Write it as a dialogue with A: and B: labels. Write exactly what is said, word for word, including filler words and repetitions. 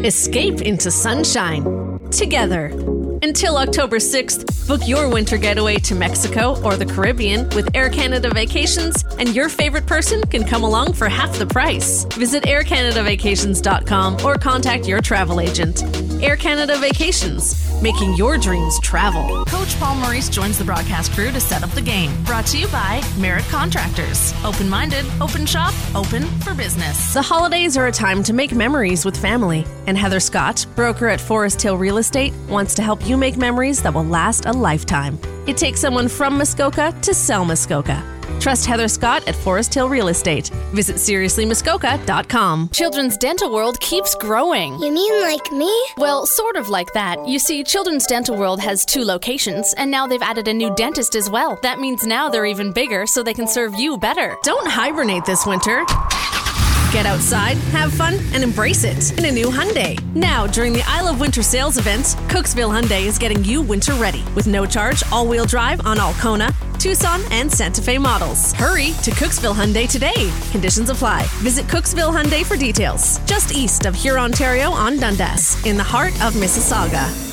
A: Escape into sunshine together. Until October sixth, book your winter getaway to Mexico or the Caribbean with Air Canada Vacations, and your favorite person can come along for half the price. Visit air canada vacations dot com or contact your travel agent. Air Canada Vacations, making your dreams travel.
B: Coach Paul Maurice joins the broadcast crew to set up the game. Brought to you by Merritt Contractors. Open-minded, open shop, open for business.
A: The holidays are a time to make memories with family, and Heather Scott, broker at Forest Hill Real Estate, wants to help you make memories that will last a lifetime. It takes someone from Muskoka to sell Muskoka. Trust Heather Scott at Forest Hill Real Estate. Visit seriously muskoka dot com.
C: Children's Dental World keeps growing.
D: You mean like me?
C: Well, sort of like that. You see, Children's Dental World has two locations, and now they've added a new dentist as well. That means now they're even bigger, so they can serve you better.
A: Don't hibernate this winter. Get outside, have fun, and embrace it in a new Hyundai. Now, during the I Love Winter sales event, Cooksville Hyundai is getting you winter ready with no charge all-wheel drive on all Kona, Tucson, and Santa Fe models. Hurry to Cooksville Hyundai today. Conditions apply. Visit Cooksville Hyundai for details. Just east of Huron, Ontario on Dundas, in the heart of Mississauga.